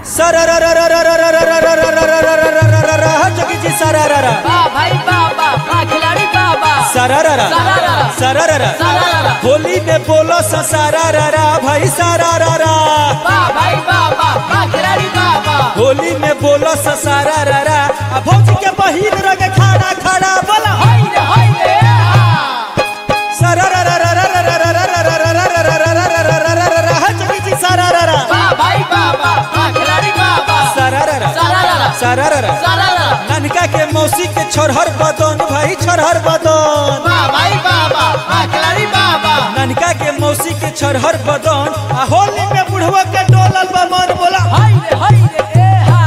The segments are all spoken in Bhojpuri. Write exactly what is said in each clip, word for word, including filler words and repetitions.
जोगी जी सरारा भाई बाबा खिलाड़ी बाबा सरारा सरारा होली में बोलो सरारा भाई सरारा भाई बाबा खिलाड़ी बाबा होली में बोलो सरारा भौजी के बहिन रंग खाना खाना बोला ननका के मौसी के छोरहर बदन भाई छोरहर बदन भाई बाबा खिलाड़ी बाबा ननका के मौसी के छोरहर बदन आ होली में बुढ़वा के डोलल बा मन बोला हाय रे हाय रे ए हा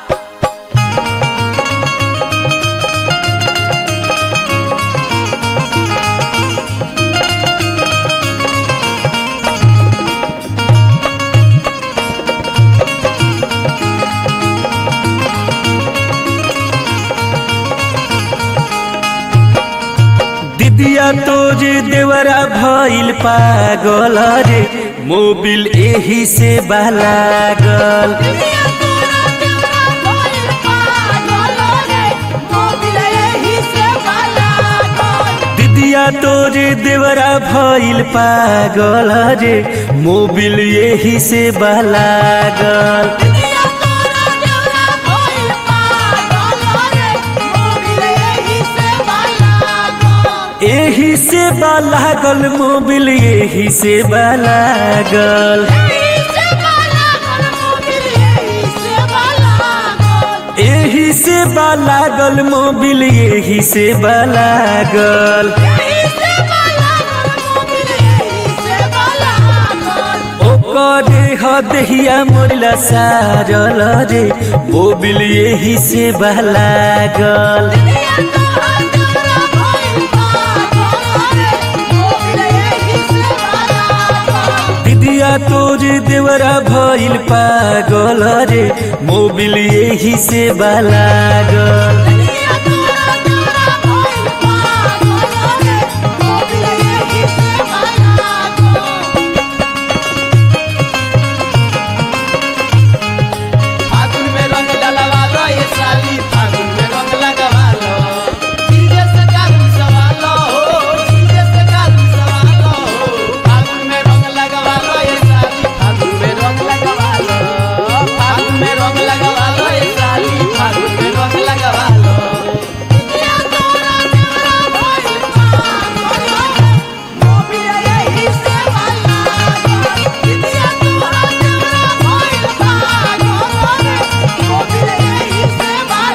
दिया तोरे देवरा भइल पागल रे मोबिल एही से बलागल दिया तोरा देवरा भइल पागल रे मोबिल एही से बलागल दिदिया तोरे देवरा भइल पागल रे मोबिल एही से बलागल दिया तोरा देवरा भइल पागल रे मोबिल एही से बलागल एही से बलागल मोबिल एही से बलागल एही से बलागल मोबिल एही से बलागल ओकरे हदहिया मोरला सारल रे मोबिल एही से बलागल दिदिया तोरे देवरा भइल पागल रे मोबिल एही से बलागल